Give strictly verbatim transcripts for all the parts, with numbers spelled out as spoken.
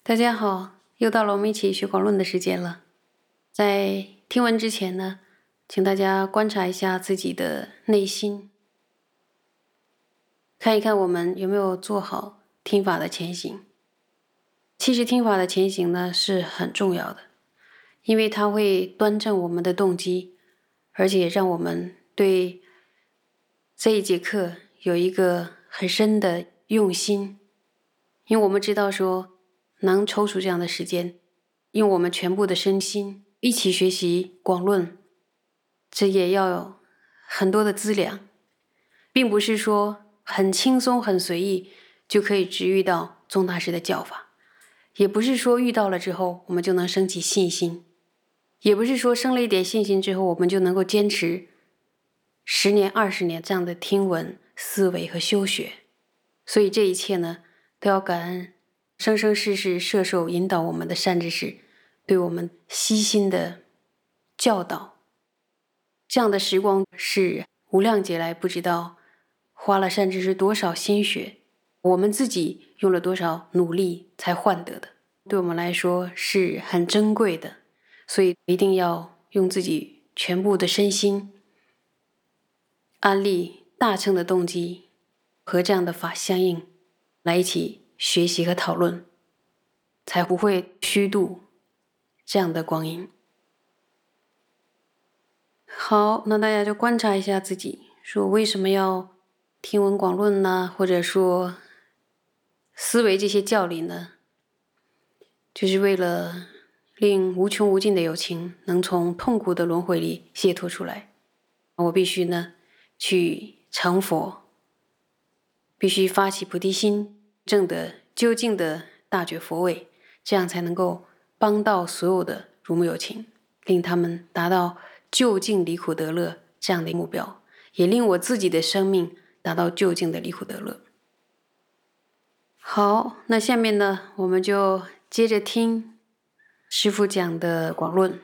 大家好，又到了我们一起学广论的时间了。在听闻之前呢，请大家观察一下自己的内心，看一看我们有没有做好听法的前行。其实听法的前行呢是很重要的，因为它会端正我们的动机，而且让我们对这一节课有一个很深的用心。因为我们知道说能抽出这样的时间，用我们全部的身心一起学习广论，这也要有很多的资粮，并不是说很轻松很随意就可以直遇到宗大师的教法，也不是说遇到了之后我们就能升起信心，也不是说生了一点信心之后我们就能够坚持十年二十年这样的听闻思维和修学。所以这一切呢都要感恩生生世世摄受引导我们的善知识对我们悉心的教导。这样的时光是无量劫来不知道花了善知识多少心血，我们自己用了多少努力才换得的，对我们来说是很珍贵的。所以一定要用自己全部的身心安立大乘的动机和这样的法相应，来一起学习和讨论，才不会虚度这样的光阴。好，那大家就观察一下自己，说为什么要听闻广论呢？或者说思维这些教理呢？就是为了令无穷无尽的有情能从痛苦的轮回里解脱出来。我必须呢去成佛，必须发起菩提心，证得究竟的大觉佛位，这样才能够帮到所有的如母有情，令他们达到究竟离苦得乐这样的目标，也令我自己的生命达到究竟的离苦得乐。好，那下面呢我们就接着听师父讲的广论。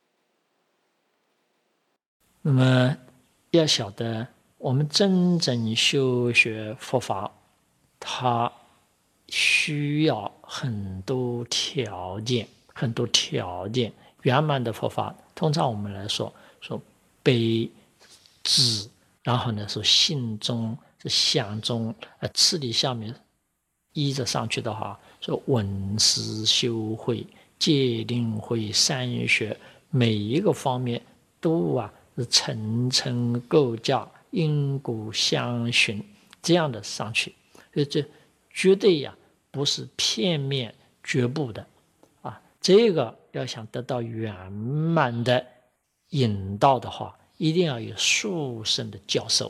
那么要晓得，我们真正修学佛法，它需要很多条件，很多条件。圆满的佛法，通常我们来说，说悲、智，然后呢说信中、是相中，呃，次第下面依着上去的话，说闻思修慧、戒定慧、三学，每一个方面都啊是层层构架、因果相循这样的上去，所以这绝对呀、啊、不是片面觉悟的啊。这个要想得到圆满的引导的话，一定要有殊胜的教授。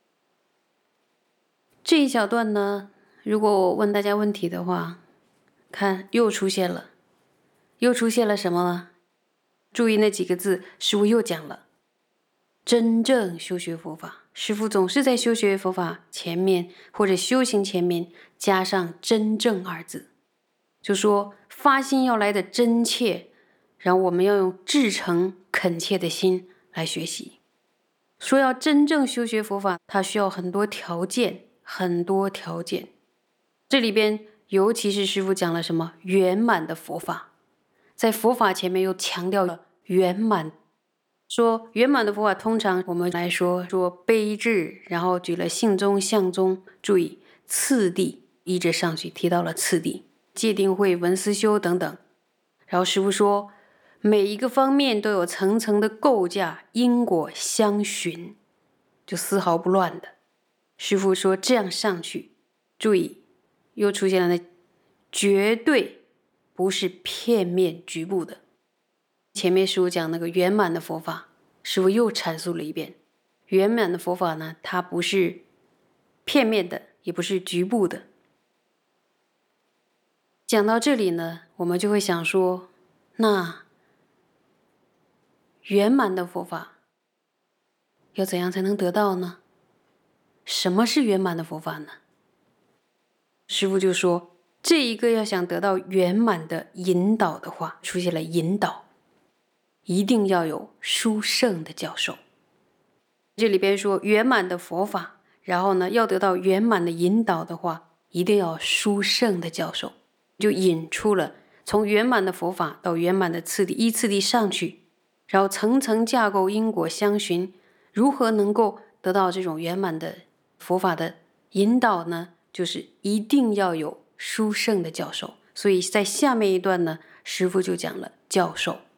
这一小段呢，如果我问大家问题的话，看又出现了，又出现了什么呢？注意那几个字，师父又讲了。真正修学佛法，师父总是在修学佛法前面或者修行前面加上真正二字，就说发心要来的真切，然后我们要用至诚恳切的心来学习。说要真正修学佛法，它需要很多条件，很多条件。这里边尤其是师父讲了什么圆满的佛法，在佛法前面又强调了圆满。说圆满的佛法，通常我们来说说悲智，然后举了性中、相中，注意次第依着上去提到了次第，戒定慧、闻思修等等。然后师父说每一个方面都有层层的构架，因果相循，就丝毫不乱的。师父说这样上去，注意又出现了那绝对不是片面局部的。前面师父讲那个圆满的佛法，师父又阐述了一遍。圆满的佛法呢，它不是片面的，也不是局部的。讲到这里呢，我们就会想说，那圆满的佛法要怎样才能得到呢？什么是圆满的佛法呢？师父就说，这一个要想得到圆满的引导的话，出现了引导，一定要有殊胜的教授。这里边说圆满的佛法，然后呢要得到圆满的引导的话，一定要殊胜的教授，就引出了从圆满的佛法到圆满的次第，依次第上去，然后层层架构，因果相循，如何能够得到这种圆满的佛法的引导呢？就是一定要有殊胜的教授。所以在下面一段呢，师父就讲了教授。